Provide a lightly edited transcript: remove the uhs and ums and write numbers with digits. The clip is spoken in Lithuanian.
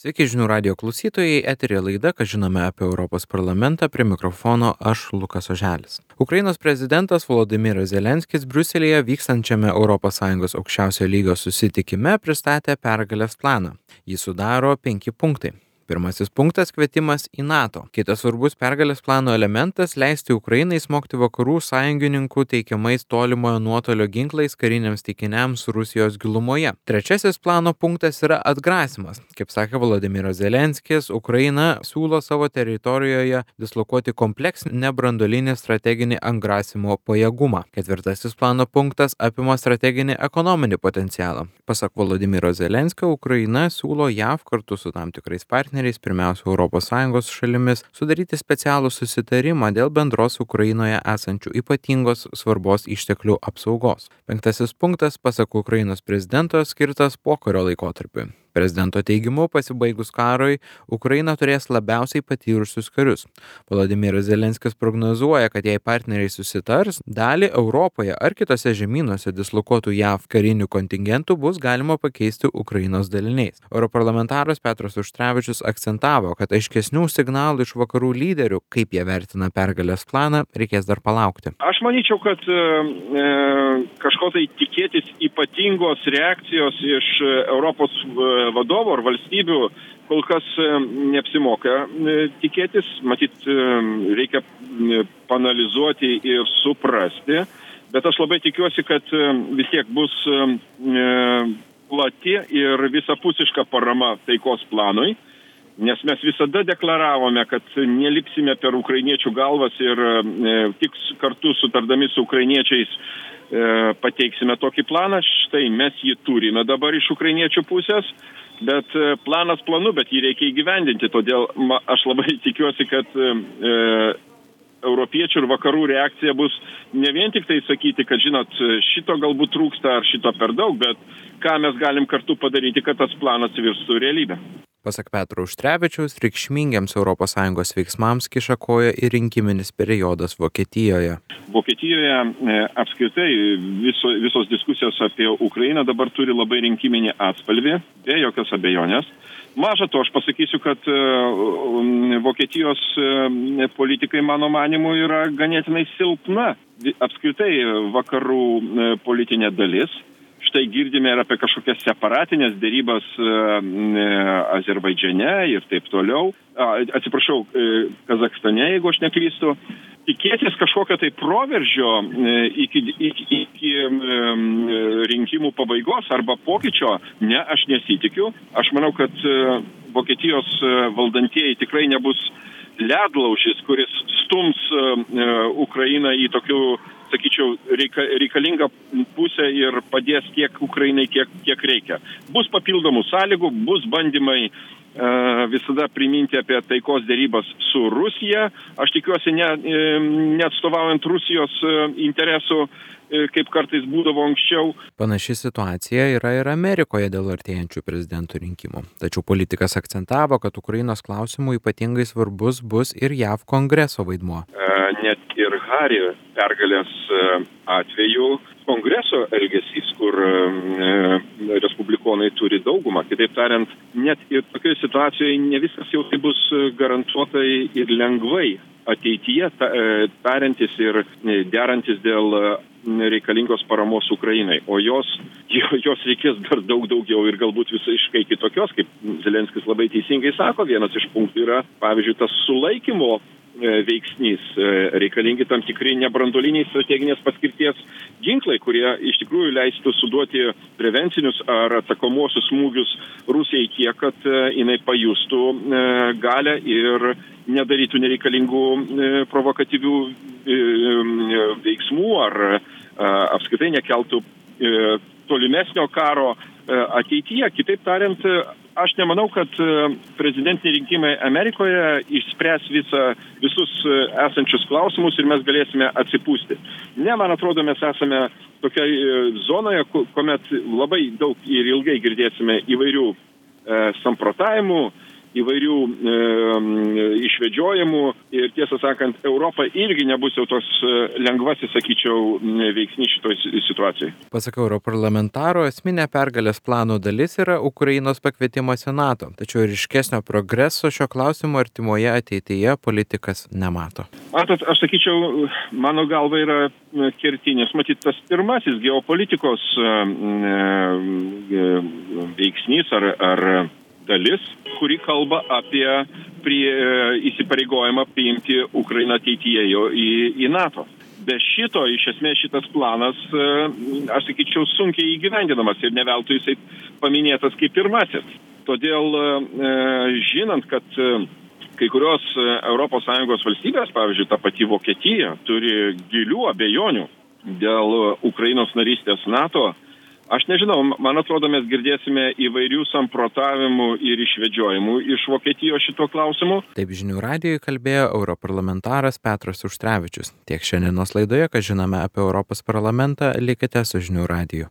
Sveiki žinių radijo klausytojai, eteryje laida, ką žinome apie Europos parlamentą, prie mikrofono aš Lukas Oželis. Ukrainos prezidentas Volodymyras Zelenskis Briuselyje vykstančiame ES aukščiausio lygio susitikime pristatė pergalės planą. Jį sudaro 5 punktai. Pirmasis punktas – kvietimas į NATO. Kitas svarbus pergalės plano elementas – leisti Ukrainai smogti vakarų sąjungininkų teikiamais tolimojo nuotolio ginklais kariniams taikiniams Rusijos gilumoje. Trečiasis plano punktas yra atgrasimas. Kaip sakė Volodymyras Zelenskis, Ukraina siūlo savo teritorijoje dislokuoti kompleksinį nebranduolinį strateginį atgrasimo pajėgumą. Ketvirtasis plano punktas apima strateginį ekonominį potencialą. Pasak Volodymyro Zelenskio, Ukraina siūlo JAV kartu su tam tikrais partneriais, pirmiausia ES šalimis, sudaryti specialų susitarimą dėl bendros Ukrainoje esančių ypatingos svarbos išteklių apsaugos. Penktasis punktas, pasak Ukrainos prezidento, skirtas pokario laikotarpiui. Prezidento teigimu, pasibaigus karui, Ukraina turės labiausiai patyrusius karius. Volodymyras Zelenskis prognozuoja, kad jei partneriai susitars, dalį Europoje ar kitose žemynuose dislokuotų JAV karinių kontingentų bus galima pakeisti Ukrainos daliniais. Europarlamentaras Petras Auštrevičius akcentavo, kad aiškesnių signalų iš vakarų lyderių, kaip jie vertina pergalės planą, reikės dar palaukti. Aš manyčiau, kad kažko tai tikėtis ypatingos reakcijos iš Europos vadovų ar valstybių kol kas neapsimoka tikėtis. Matyt, reikia paanalizuoti ir suprasti, bet aš labai tikiuosi, kad vis tiek bus plati ir visapusiška parama taikos planui, nes mes visada deklaravome, kad nelipsime per ukrainiečių galvas ir tik kartu sutardami su ukrainiečiais pateiksime tokį planą. Štai mes jį turime dabar iš ukrainiečių pusės, bet planas planu, bet jį reikia įgyvendinti. Todėl aš labai tikiuosi, kad europiečių ir vakarų reakcija bus ne vien tik tai sakyti, kad žinot, šito galbūt trūksta ar šito per daug, bet ką mes galim kartu padaryti, kad tas planas virstų realybę. Pasak Petro Auštrevičiaus, reikšmingiams ES veiksmams kiša koją ir rinkiminis periodas Vokietijoje. Vokietijoje apskritai visos diskusijos apie Ukrainą dabar turi labai rinkiminį atspalvį, be jokios abejonės. Maža to, aš pasakysiu, kad Vokietijos politikai, mano manimu, yra ganėtinai silpna. Apskritai vakarų politinė dalis. Štai girdime ir apie kažkokias separatinės dėrybas Azerbaidžane ir taip toliau. Atsiprašau, Kazachstane, jeigu aš neklystu. Tikėtis kažkokio tai proveržio iki rinkimų pabaigos arba pokyčio, ne, aš nesitikiu. Aš manau, kad Vokietijos valdantieji tikrai nebus ledlaužis, kuris stums Ukrainą į tokių, sakyčiau, reikalingą pusę ir padės tiek Ukrainai, kiek reikia. Bus papildomų sąlygų, bus bandymai visada priminti apie taikos dėrybas su Rusija. Aš tikiuosi, neatstovaujant Rusijos interesų, kaip kartais būdavo anksčiau. Panaši situacija yra ir Amerikoje dėl artėjančių prezidentų rinkimų. Tačiau politikas akcentavo, kad Ukrainos klausimų ypatingai svarbus bus ir JAV kongreso vaidmuo. Net ir Hari pergalės atveju kongreso elgesys, kur respublikonai turi daugumą. Kitaip tariant, net ir tokioje situacijoje ne viskas jau tai bus garantuotai ir lengvai ateityje tariantis ir derantis dėl reikalingos paramos Ukrainai. O jos reikės dar daug daugiau ir galbūt visiškai kitokios, kaip Zelenskis labai teisingai sako. Vienas iš punktų yra, pavyzdžiui, tas sulaikymo veiksnys, reikalingi tam tikri nebranduoliniai strateginės paskirties ginklai, kurie iš tikrųjų leistų suduoti prevencinius ar atsakomuosius smūgius Rusijai tiek, kad jinai pajustų galią ir nedarytų nereikalingų provokatyvių veiksmų ar apskritai nekeltų tolimesnio karo ateityje. Kitaip tariant, aš nemanau, kad prezidentiniai rinkimai Amerikoje išspręs visus esančius klausimus ir mes galėsime atsipūsti. Ne, man atrodo, mes esame tokioje zonoje, kuomet labai daug ir ilgai girdėsime įvairių samprotavimų, įvairių išvedžiojimų ir tiesą sakant, Europa irgi nebus jau tos lengvasis, sakyčiau, veiksnys šitoj situacijai. Pasak europarlamentaro, esminė pergalės plano dalis yra Ukrainos pakvietimas į NATO, tačiau ryškesnio progreso šio klausimo artimoje ateityje politikas nemato. Matot, aš sakyčiau, mano galva yra kertinis, matyt, tas pirmasis geopolitikos veiksnys ar dalis, kuri kalba apie įsipareigojimą priimti Ukrainą ateityje į NATO. Be šito, iš esmės, šitas planas, aš sakyčiau, sunkiai įgyvendinamas ir ne veltui jisai paminėtas kaip pirmasis. Todėl, žinant, kad kai kurios ES valstybės, pavyzdžiui, ta pati Vokietija, turi gilių abejonių dėl Ukrainos narystės NATO, aš nežinau, man atrodo, mes girdėsime įvairių samprotavimų ir išvedžiojimų iš Vokietijos šito klausimu. Taip Žinių radijui kalbėjo europarlamentaras Petras Auštrevičius. Tiek šiandienos laidoje, ką žinome apie Europos parlamentą, likite su Žinių radiju.